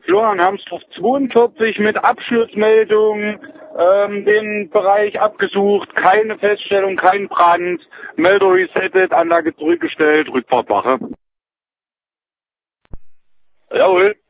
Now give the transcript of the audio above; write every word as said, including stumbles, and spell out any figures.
Florian Hamsdorf zweiundvierzig mit Absturzmeldung, ähm, den Bereich abgesucht, keine Feststellung, kein Brand, Melder resettet, Anlage zurückgestellt, Rückfahrtwache. Jawohl.